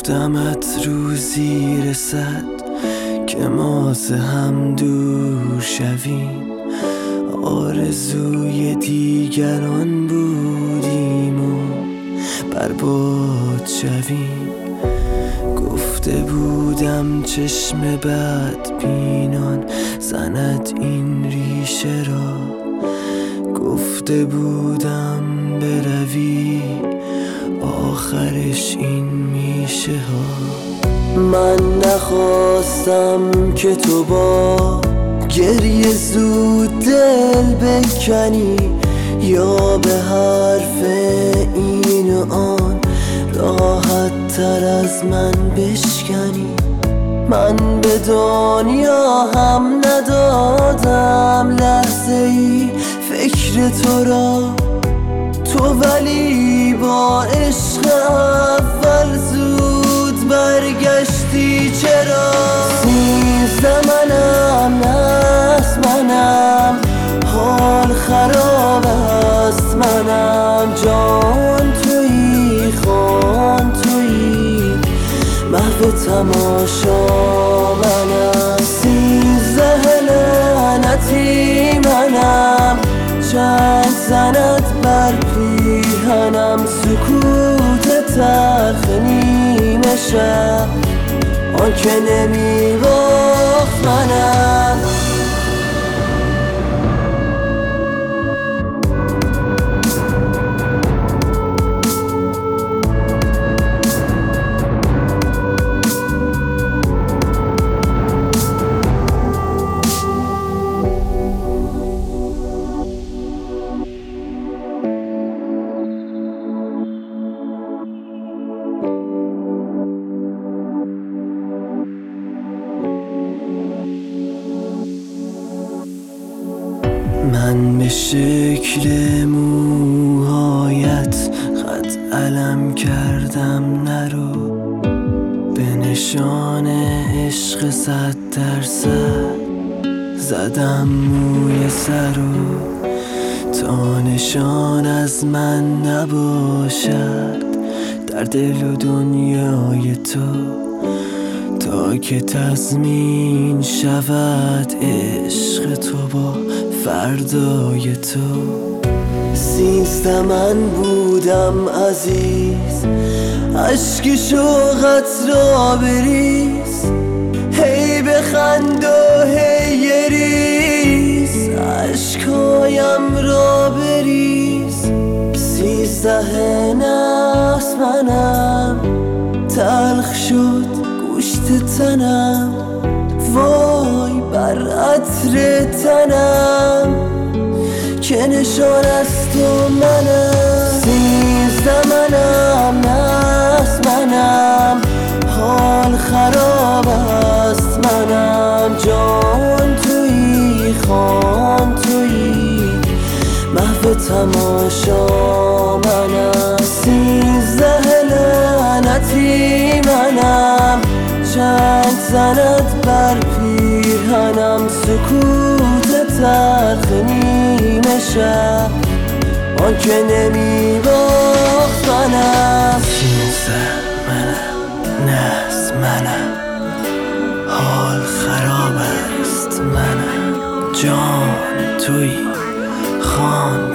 گفتمت روزی رسد که ما ز هم دور شویم، آرزوی دیگران بودیم و برباد شویم. گفته بودم چشم بد بینان زند این ریشه را، گفته بودم بروی آخرش این میشه ها. من نخواستم که تو با گریه زود دل بکنی، یا به حرف این و آن راحت تر از من بشکنی. من به دنیا هم ندادم لحظه ای فکر تو را، تو ولی با عشق اول زود برگشتی. چرا 13 منم نست منم، حال خراب است منم، جان تویی خان تویی محو تماشا منم. 13 لعنتی منم، چند زند بر پیهنم، سکوت تلخ نیمه شب آن که نمی باخت منم. من به شکل موهایت خط علم کردم نرو، به نشان عشق 100% زدم موی سرو، تا نشان از من نباشد در دل و دنیای تو، تا که تضمین شود عشق تو با فردای تو. 13 من بودم عزیز، اشک شوقت را بریز، هی بخند و هی ریز، اشکایم را بریز. 13 نفس منم، تلخ شد گوشت تنم، وای بر عطر تنم که نشان از تو منم. 13 منم نفس منم، حال خراب است منم، جان تویی خان تویی محو تماشا منم. 13 لعنتی منم، چند زند بر پیرهنم، سکوت تلخ نیمه شب آن که نمی باخت منم. 13 منم نفس منم، حال خراب است منم، جان تویی خان